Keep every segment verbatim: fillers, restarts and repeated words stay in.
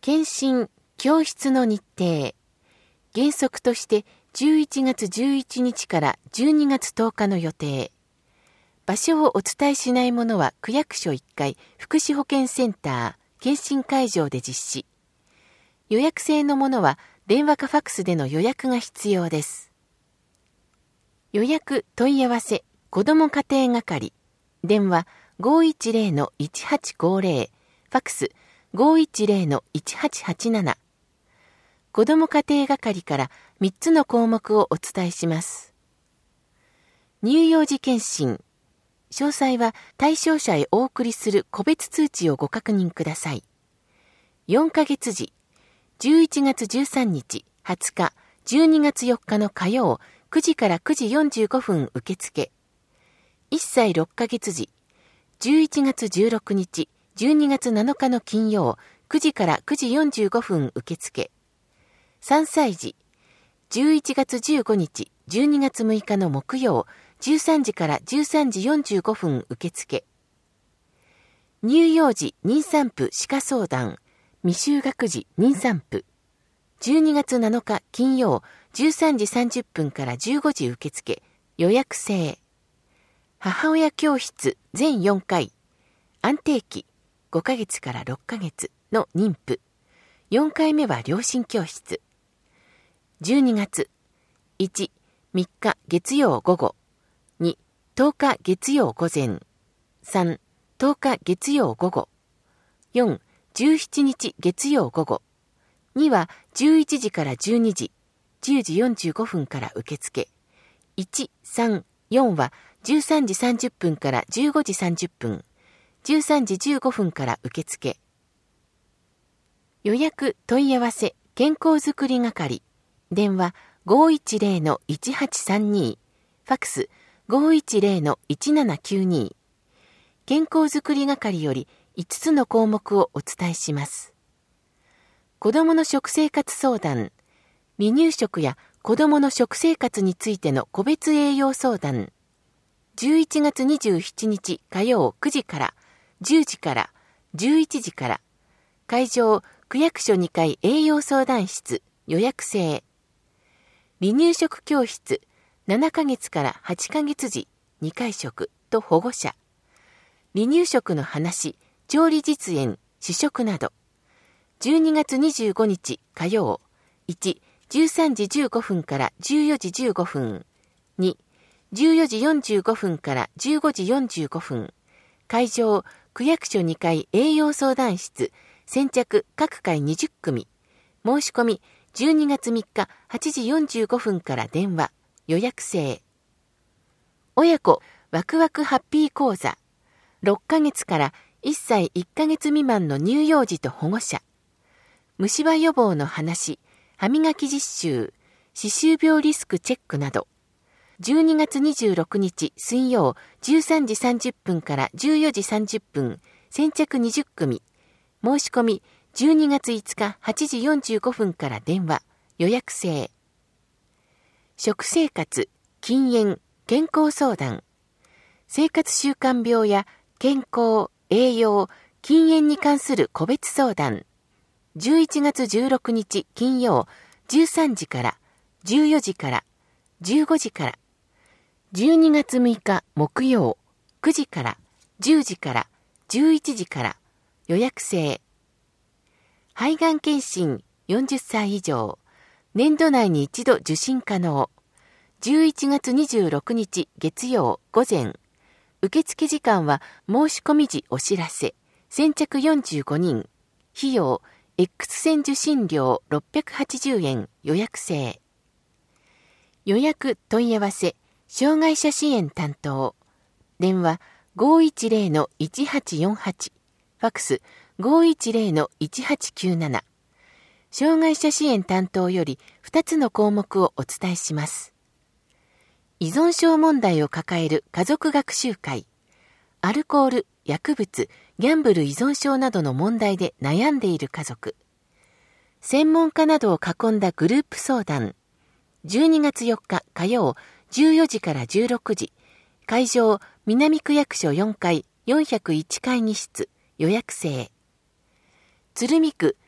検診、教室の日程。原則としてじゅういちがつじゅういちにちからじゅうにがつとおかの予定。場所をお伝えしないものは区役所いっかい福祉保健センター検診会場で実施。予約制のものは電話かファクスでの予約が必要です。予約問い合わせ子ども家庭係。電話 ごーいちゼロのいちはちごーゼロ、ファクス ごーいちゼロのいちはちはちなな。子ども家庭係からみっつの項目をお伝えします。乳幼児検診。詳細は対象者へお送りする個別通知をご確認ください。よんかげつじ、じゅういちがつじゅうさんにち、はつか、じゅうにがつよっかの火曜、くじからくじよんじゅうごふん受付。いっさいろっかげつじ、じゅういちがつじゅうろくにち、じゅうにがつなのかの金曜、くじからくじよんじゅうごふん受付。さんさいじ、じゅういちがつじゅうごにち、じゅうにがつむいかの木曜、じゅうさんじからじゅうさんじよんじゅうごふん受付。乳幼児妊産婦歯科相談、未就学児妊産婦。じゅうにがつなのか金曜、じゅうさんじさんじゅっぷんからじゅうごじ受付、予約制。母親教室全よんかい、安定期ごかげつからろっかげつの妊婦。よんかいめは両親教室。じゅうにがつ、いち、みっか月曜午後、に、とおか月曜午前、さん、とおか月曜午後、よん、じゅうしちにち月曜午後、にはじゅういちじからじゅうにじ、じゅうじよんじゅうごふんから受付、いち、さん、よんはじゅうさんじさんじゅっぷんからじゅうごじさんじゅっぷん、じゅうさんじじゅうごふんから受付。予約問い合わせ健康づくり係。電話 ごーいちゼロのいちはちさんに、ファクス ごーいちゼロのいちななきゅうに。健康づくり係よりいつつの項目をお伝えします。子どもの食生活相談。離乳食や子どもの食生活についての個別栄養相談。じゅういちがつにじゅうしちにち火曜くじから、じゅうじから、じゅういちじから。会場区役所にかい栄養相談室予約制。離乳食教室ななかげつからはちかげつじにかい食と保護者。離乳食の話、調理実演、試食など。じゅうにがつにじゅうごにち火曜、いち、じゅうさんじじゅうごふんからじゅうよじじゅうごふん、に、じゅうよじよんじゅうごふんからじゅうごじよんじゅうごふん。会場区役所にかい栄養相談室先着各回にじゅっくみ。申し込みじゅうにがつみっかはちじよんじゅうごふんから電話予約制。親子ワクワクハッピー講座。ろっかげつからいっさいいっかげつみまんの乳幼児と保護者。虫歯予防の話、歯磨き実習、歯周病リスクチェックなど。じゅうにがつにじゅうろくにち水曜じゅうさんじさんじゅっぷんからじゅうよじさんじゅっぷん、先着にじゅっくみ。申し込みじゅうにがついつかはちじよんじゅうごふんから電話予約制。食生活、禁煙、健康相談。生活習慣病や健康、栄養、禁煙に関する個別相談。じゅういちがつじゅうろくにち金曜じゅうさんじから、じゅうよじから、じゅうごじから。じゅうにがつむいか木曜くじから、じゅうじから、じゅういちじから予約制。肺がん検診よんじゅっさい以上。年度内に一度受診可能。じゅういちがつにじゅうろくにち月曜午前。受付時間は申し込み時お知らせ。先着よんじゅうごにん。費用 X 線受診料ろっぴゃくはちじゅうえん予約制。予約問い合わせ障害者支援担当。電話 ごーいちゼロのいちはちよんはち。ファクス ごーいちゼロのいちはちきゅうなな。障害者支援担当よりふたつの項目をお伝えします。依存症問題を抱える家族学習会。アルコール、薬物、ギャンブル依存症などの問題で悩んでいる家族。専門家などを囲んだグループ相談。じゅうにがつよっか火曜じゅうよじからじゅうろくじ。会場南区役所よんかいよんひゃくいちかいに室予約制。鶴見区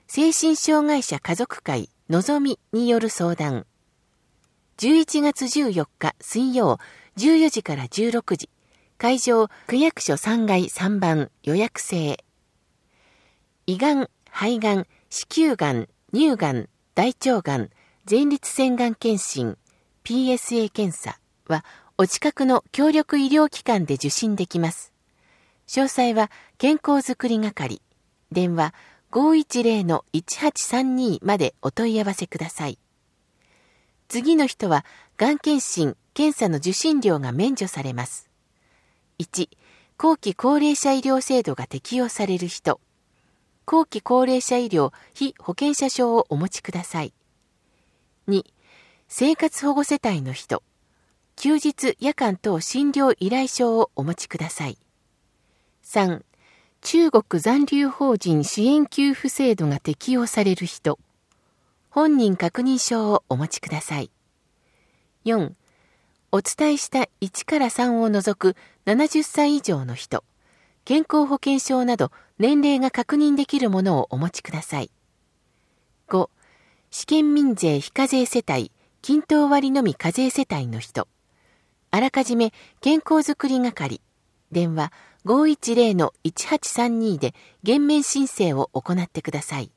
精神障害者家族会のぞみによる相談。じゅういちがつじゅうよっか水曜じゅうよじからじゅうろくじ。会場区役所さんがいさんばん予約制。胃がん、肺がん、子宮がん、乳がん、大腸がん、前立腺がん検診、ピーエスエー 検査はお近くの協力医療機関で受診できます。詳細は健康づくり係、電話 ごーいちぜろのいちはちさんに までお問い合わせください。次の人はがん検診・検査の受診料が免除されます。いち、後期高齢者医療制度が適用される人。後期高齢者医療被保険者証をお持ちください。に、生活保護世帯の人。休日夜間等診療依頼書をお持ちください。さん、中国残留邦人支援給付制度が適用される人。本人確認書をお持ちください。よん、お伝えしたいちからさんを除くななじゅっさい以上の人。健康保険証など年齢が確認できるものをお持ちください。ご、試験民税非課税世帯、均等割のみ課税世帯の人。あらかじめ健康づくり係、電話 ごーいちぜろのいちはちさんに で減免申請を行ってください。